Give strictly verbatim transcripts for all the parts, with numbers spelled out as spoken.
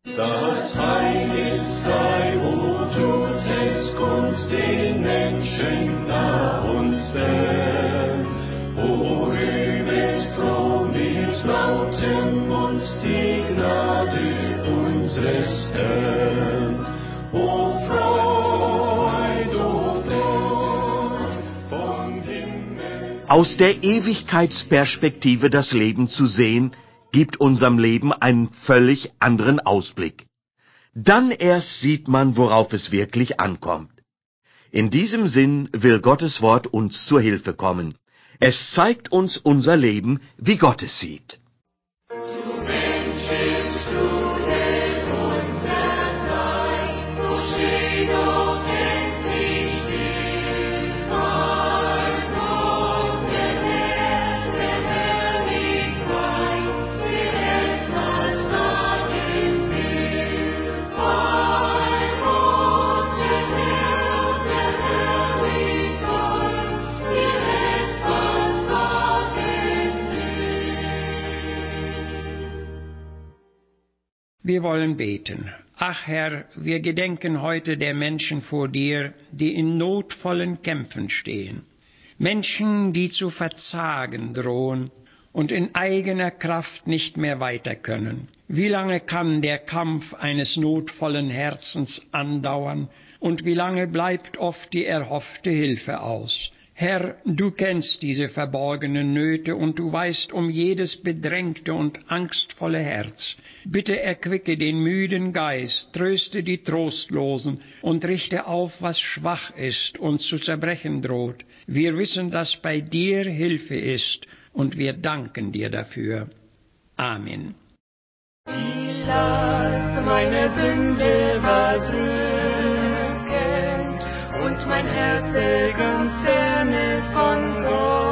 Das Heil ist frei, o tut es Gunst den Menschen nah und fern. O rühmet froh mit lautem Mund die Gnade unseres Herrn. O Freud, o Freud vom Himmel. Aus der Ewigkeitsperspektive das Leben zu sehen, gibt unserem Leben einen völlig anderen Ausblick. Dann erst sieht man, worauf es wirklich ankommt. In diesem Sinn will Gottes Wort uns zur Hilfe kommen. Es zeigt uns unser Leben, wie Gott es sieht. Wir wollen beten. Ach Herr, wir gedenken heute der Menschen vor dir, die in notvollen Kämpfen stehen. Menschen, die zu verzagen drohen und in eigener Kraft nicht mehr weiter können. Wie lange kann der Kampf eines notvollen Herzens andauern und wie lange bleibt oft die erhoffte Hilfe aus? Herr, du kennst diese verborgenen Nöte und du weißt um jedes bedrängte und angstvolle Herz. Bitte erquicke den müden Geist, tröste die Trostlosen und richte auf, was schwach ist und zu zerbrechen droht. Wir wissen, dass bei dir Hilfe ist und wir danken dir dafür. Amen. Die Last meiner Sünde war drückend und mein Herz ganz ferne von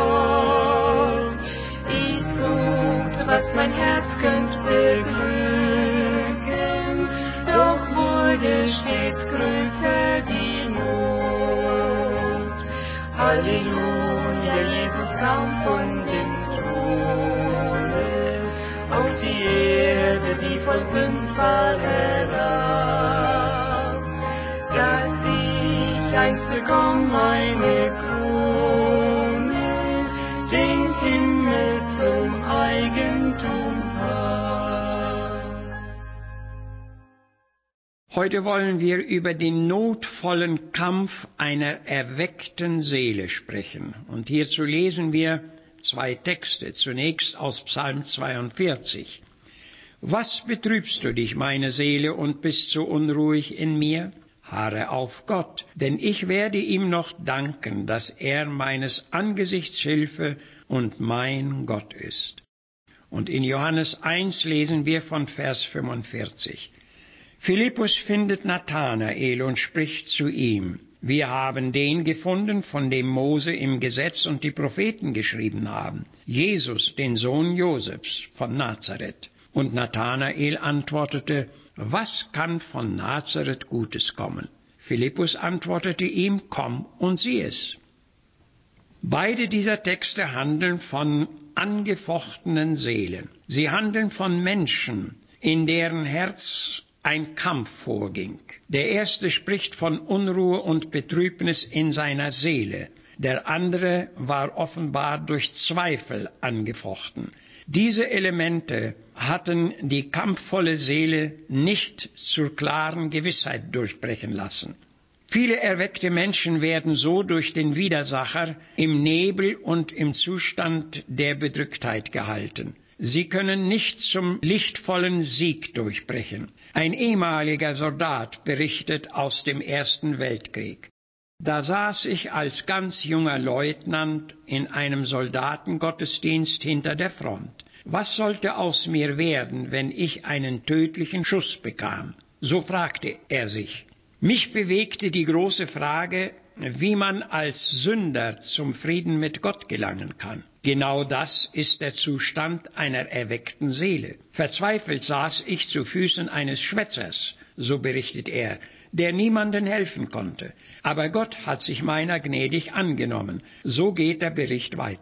Gott. Ich suchte, was mein Herz könnt beglücken, doch wurde stets größer die Not. Halleluja, Jesus kam von dem Throne auf die Erde, die voll Sündfall herab, dass ich einst bekomm meine Krone, den Himmel zum Eigentum hab. Heute wollen wir über den notvollen Kampf einer erweckten Seele sprechen. Und hierzu lesen wir zwei Texte. Zunächst aus Psalm zweiundvierzig. Was betrübst du dich, meine Seele, und bist so unruhig in mir? Harre auf Gott, denn ich werde ihm noch danken, dass er meines Angesichts Hilfe und mein Gott ist. Und in Johannes eins lesen wir von Vers fünfundvierzig. Philippus findet Nathanael und spricht zu ihm. Wir haben den gefunden, von dem Mose im Gesetz und die Propheten geschrieben haben, Jesus, den Sohn Josefs von Nazareth. Und Nathanael antwortete, was kann von Nazareth Gutes kommen? Philippus antwortete ihm, komm und sieh es. Beide dieser Texte handeln von angefochtenen Seelen. Sie handeln von Menschen, in deren Herz ein Kampf vorging. Der erste spricht von Unruhe und Betrübnis in seiner Seele. Der andere war offenbar durch Zweifel angefochten. Diese Elemente hatten die kampfvolle Seele nicht zur klaren Gewissheit durchbrechen lassen. Viele erweckte Menschen werden so durch den Widersacher im Nebel und im Zustand der Bedrücktheit gehalten. Sie können nicht zum lichtvollen Sieg durchbrechen. Ein ehemaliger Soldat berichtet aus dem Ersten Weltkrieg. Da saß ich als ganz junger Leutnant in einem Soldatengottesdienst hinter der Front. Was sollte aus mir werden, wenn ich einen tödlichen Schuss bekam? So fragte er sich. Mich bewegte die große Frage, wie man als Sünder zum Frieden mit Gott gelangen kann. Genau das ist der Zustand einer erweckten Seele. Verzweifelt saß ich zu Füßen eines Schwätzers, so berichtet er, der niemanden helfen konnte. Aber Gott hat sich meiner gnädig angenommen. So geht der Bericht weiter.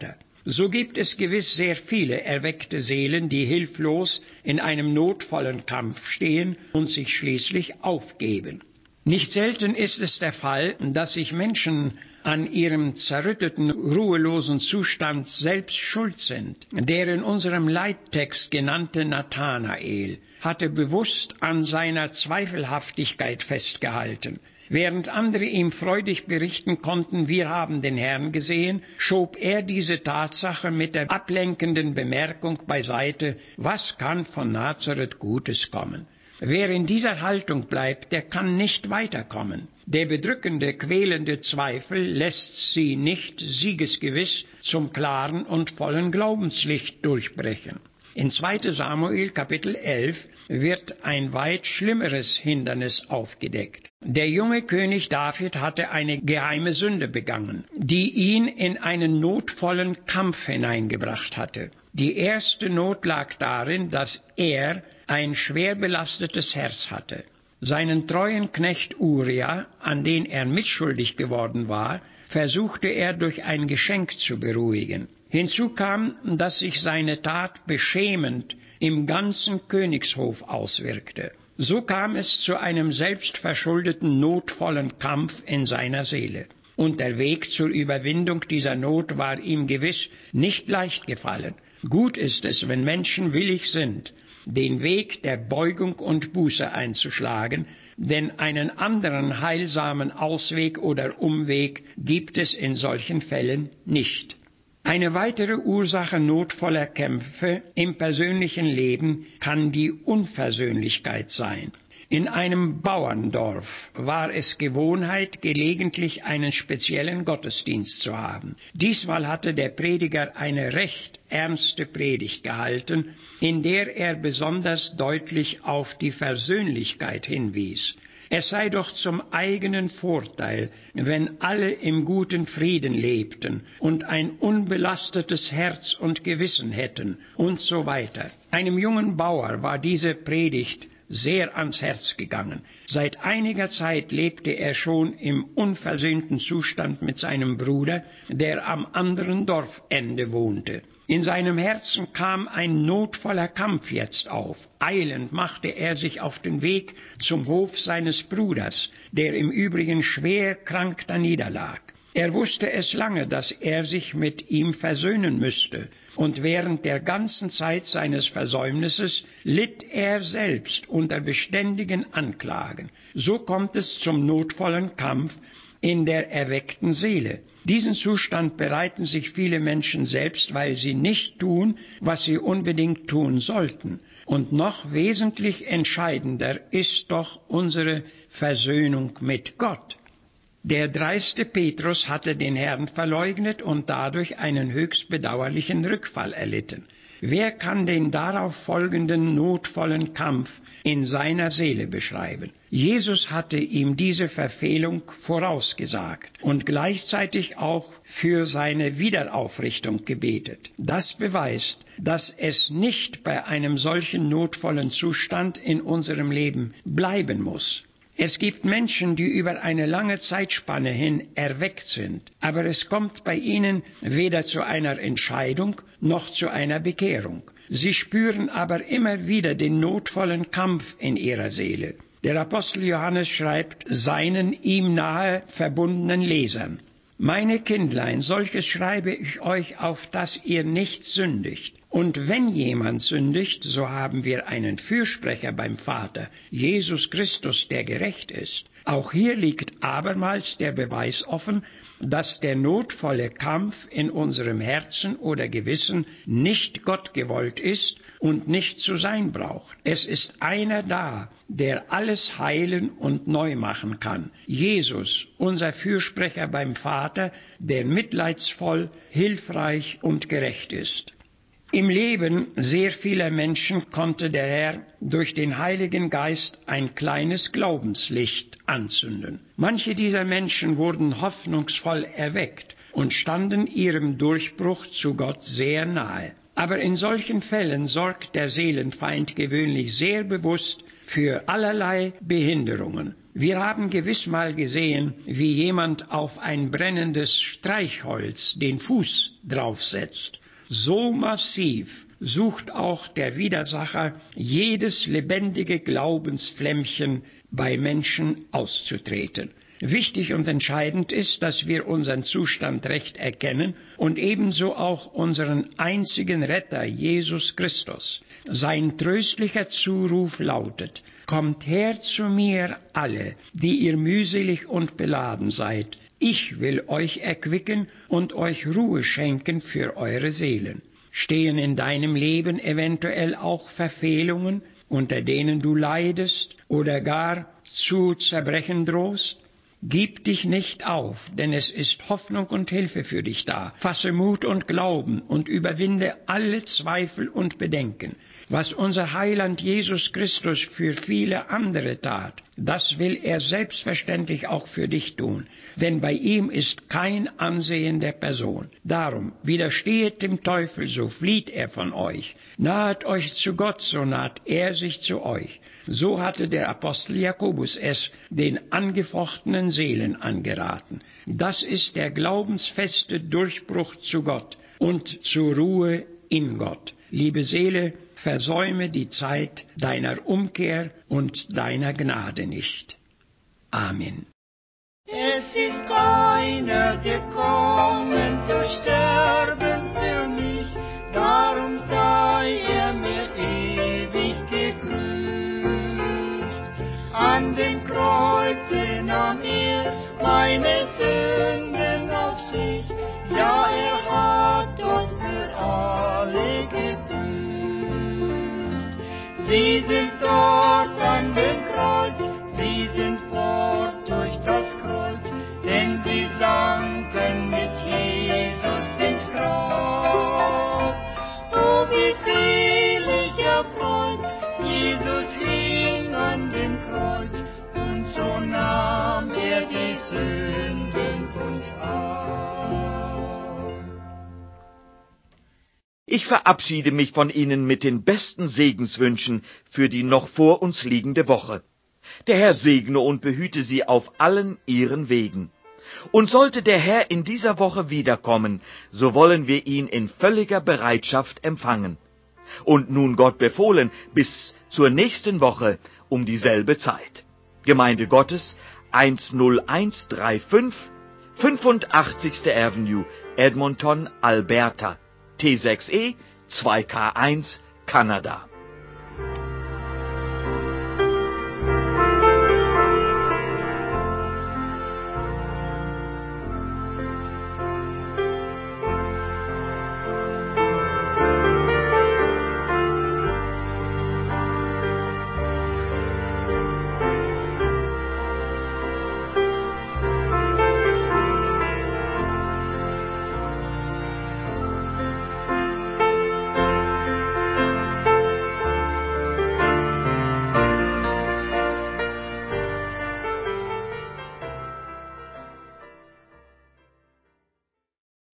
So gibt es gewiss sehr viele erweckte Seelen, die hilflos in einem notvollen Kampf stehen und sich schließlich aufgeben. Nicht selten ist es der Fall, dass sich Menschen an ihrem zerrütteten, ruhelosen Zustand selbst schuld sind. Der in unserem Leittext genannte Nathanael hatte bewusst an seiner Zweifelhaftigkeit festgehalten. Während andere ihm freudig berichten konnten, wir haben den Herrn gesehen, schob er diese Tatsache mit der ablenkenden Bemerkung beiseite, was kann von Nazareth Gutes kommen? Wer in dieser Haltung bleibt, der kann nicht weiterkommen. Der bedrückende, quälende Zweifel lässt sie nicht siegesgewiss zum klaren und vollen Glaubenslicht durchbrechen. In zweiter Samuel Kapitel elf wird ein weit schlimmeres Hindernis aufgedeckt. Der junge König David hatte eine geheime Sünde begangen, die ihn in einen notvollen Kampf hineingebracht hatte. Die erste Not lag darin, dass er ein schwer belastetes Herz hatte. Seinen treuen Knecht Uria, an den er mitschuldig geworden war, versuchte er durch ein Geschenk zu beruhigen. Hinzu kam, dass sich seine Tat beschämend im ganzen Königshof auswirkte. So kam es zu einem selbstverschuldeten, notvollen Kampf in seiner Seele. Und der Weg zur Überwindung dieser Not war ihm gewiss nicht leicht gefallen. Gut ist es, wenn Menschen willig sind, den Weg der Beugung und Buße einzuschlagen, denn einen anderen heilsamen Ausweg oder Umweg gibt es in solchen Fällen nicht. Eine weitere Ursache notvoller Kämpfe im persönlichen Leben kann die Unversöhnlichkeit sein. In einem Bauerndorf war es Gewohnheit, gelegentlich einen speziellen Gottesdienst zu haben. Diesmal hatte der Prediger eine recht ernste Predigt gehalten, in der er besonders deutlich auf die Versöhnlichkeit hinwies. Es sei doch zum eigenen Vorteil, wenn alle im guten Frieden lebten und ein unbelastetes Herz und Gewissen hätten und so weiter. Einem jungen Bauer war diese Predigt sehr ans Herz gegangen. Seit einiger Zeit lebte er schon im unversöhnten Zustand mit seinem Bruder, der am anderen Dorfende wohnte. In seinem Herzen kam ein notvoller Kampf jetzt auf. Eilend machte er sich auf den Weg zum Hof seines Bruders, der im Übrigen schwer krank daniederlag. Er wusste es lange, dass er sich mit ihm versöhnen müsste, und während der ganzen Zeit seines Versäumnisses litt er selbst unter beständigen Anklagen. So kommt es zum notvollen Kampf in der erweckten Seele. Diesen Zustand bereiten sich viele Menschen selbst, weil sie nicht tun, was sie unbedingt tun sollten. Und noch wesentlich entscheidender ist doch unsere Versöhnung mit Gott. Der dreiste Petrus hatte den Herrn verleugnet und dadurch einen höchst bedauerlichen Rückfall erlitten. Wer kann den darauf folgenden notvollen Kampf in seiner Seele beschreiben? Jesus hatte ihm diese Verfehlung vorausgesagt und gleichzeitig auch für seine Wiederaufrichtung gebetet. Das beweist, dass es nicht bei einem solchen notvollen Zustand in unserem Leben bleiben muss. Es gibt Menschen, die über eine lange Zeitspanne hin erweckt sind, aber es kommt bei ihnen weder zu einer Entscheidung noch zu einer Bekehrung. Sie spüren aber immer wieder den notvollen Kampf in ihrer Seele. Der Apostel Johannes schreibt seinen ihm nahe verbundenen Lesern: Meine Kindlein, solches schreibe ich euch, auf dass ihr nicht sündigt. Und wenn jemand sündigt, so haben wir einen Fürsprecher beim Vater, Jesus Christus, der gerecht ist. Auch hier liegt abermals der Beweis offen, dass der notvolle Kampf in unserem Herzen oder Gewissen nicht Gott gewollt ist und nicht zu sein braucht. Es ist einer da, der alles heilen und neu machen kann. Jesus, unser Fürsprecher beim Vater, der mitleidsvoll, hilfreich und gerecht ist. Im Leben sehr vieler Menschen konnte der Herr durch den Heiligen Geist ein kleines Glaubenslicht anzünden. Manche dieser Menschen wurden hoffnungsvoll erweckt und standen ihrem Durchbruch zu Gott sehr nahe. Aber in solchen Fällen sorgt der Seelenfeind gewöhnlich sehr bewusst für allerlei Behinderungen. Wir haben gewiss mal gesehen, wie jemand auf ein brennendes Streichholz den Fuß draufsetzt. So massiv sucht auch der Widersacher, jedes lebendige Glaubensflämmchen bei Menschen auszutreten. Wichtig und entscheidend ist, dass wir unseren Zustand recht erkennen und ebenso auch unseren einzigen Retter, Jesus Christus. Sein tröstlicher Zuruf lautet: Kommt her zu mir alle, die ihr mühselig und beladen seid. Ich will euch erquicken und euch Ruhe schenken für eure Seelen. Stehen in deinem Leben eventuell auch Verfehlungen, unter denen du leidest oder gar zu zerbrechen drohst? Gib dich nicht auf, denn es ist Hoffnung und Hilfe für dich da. Fasse Mut und Glauben und überwinde alle Zweifel und Bedenken. Was unser Heiland Jesus Christus für viele andere tat, das will er selbstverständlich auch für dich tun, denn bei ihm ist kein Ansehen der Person. Darum widerstehet dem Teufel, so flieht er von euch. Nahet euch zu Gott, so naht er sich zu euch. So hatte der Apostel Jakobus es den angefochtenen Seelen angeraten. Das ist der glaubensfeste Durchbruch zu Gott und zur Ruhe in Gott. Liebe Seele, versäume die Zeit deiner Umkehr und deiner Gnade nicht. Amen. Es ist einer gekommen zu sterben für mich, darum sei er mir ewig gegrüßt. An dem Kreuze nahm er meine Sünden auf sich, ja, er hat dort für alle gebüßt. Sie sind dort an dem Kreuz, sie sind fort durch das Kreuz, denn sie sanken mit Jesus ins Grab. Oh, wie selig erfreut, Jesus hing an dem Kreuz, und so nahm er die Sünden uns ab. Ich verabschiede mich von Ihnen mit den besten Segenswünschen für die noch vor uns liegende Woche. Der Herr segne und behüte Sie auf allen Ihren Wegen. Und sollte der Herr in dieser Woche wiederkommen, so wollen wir ihn in völliger Bereitschaft empfangen. Und nun Gott befohlen, bis zur nächsten Woche um dieselbe Zeit. Gemeinde Gottes, eins null eins drei fünf, fünfundachtzigste Avenue, Edmonton, Alberta, T sechs E zwei K eins, Kanada.